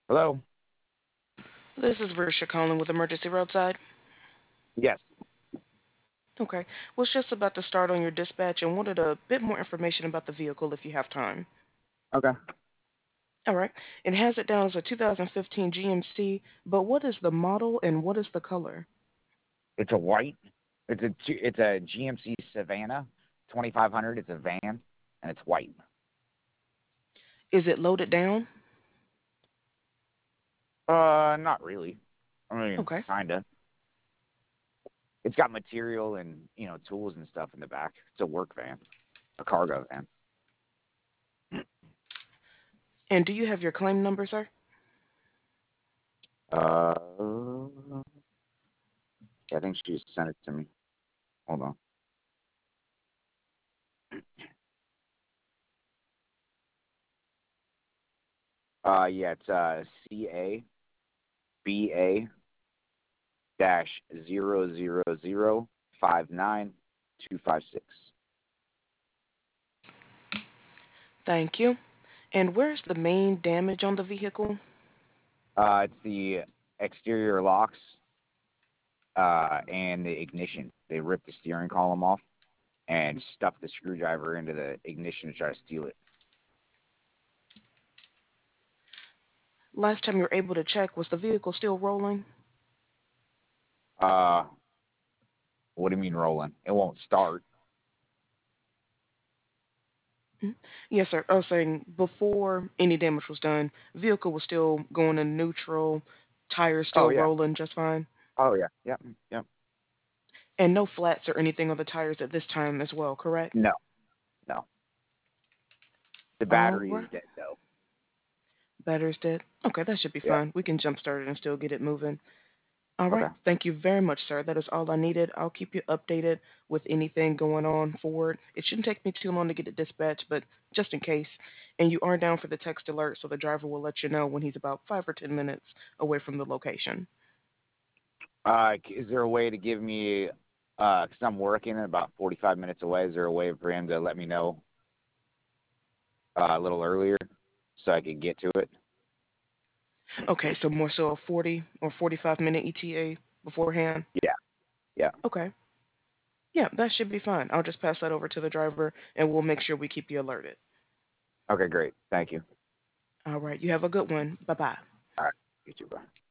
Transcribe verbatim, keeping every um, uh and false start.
Hello? This is Versha calling with Emergency Roadside. Yes. Okay. Was just about to start on your dispatch and wanted a bit more information about the vehicle if you have time. Okay. All right. It has it down as a two thousand fifteen G M C, but what is the model and what is the color? It's a white. It's a G- it's a G M C Savannah twenty-five hundred. It's a van and it's white. Is it loaded down? Uh, not really. I mean, Okay. kinda. It's got material and you know tools and stuff in the back. It's a work van, a cargo van. And do you have your claim number, sir? Uh, I think she sent it to me. Hold on. Uh, yeah, it's uh C A B A dash zero zero zero five nine two five six. Thank you. And where's the main damage on the vehicle? Uh, it's the exterior locks uh, and the ignition. They ripped the steering column off and stuffed the screwdriver into the ignition to try to steal it. Last time you were able to check, was the vehicle still rolling? Uh, what do you mean rolling? It won't start. Mhm. Yes, sir. I was saying before any damage was done, vehicle was still going in neutral, tires Oh still yeah. rolling just fine, Oh yeah. Yep. Yep. and no flats or anything on the tires at this time as well, correct? No. No. The All battery is right. dead though. Battery's dead. Okay, that should be Yeah. fine. We can jump start it and still get it moving. All right. Okay. Thank you very much, sir. That is all I needed. I'll keep you updated with anything going on forward. It shouldn't take me too long to get it dispatched, but just in case. And you are down for the text alert, so the driver will let you know when he's about five or ten minutes away from the location. Uh, is there a way to give me? Uh, cause I'm working about forty-five minutes away. Is there a way for him to let me know uh, a little earlier so I can get to it? Okay, so more so a forty or forty-five minute E T A beforehand. Yeah. Yeah. Okay. Yeah, that should be fine. I'll just pass that over to the driver and we'll make sure we keep you alerted. Okay. Great. Thank you. All right, you have a good one. Bye bye. All right. You too. Bye.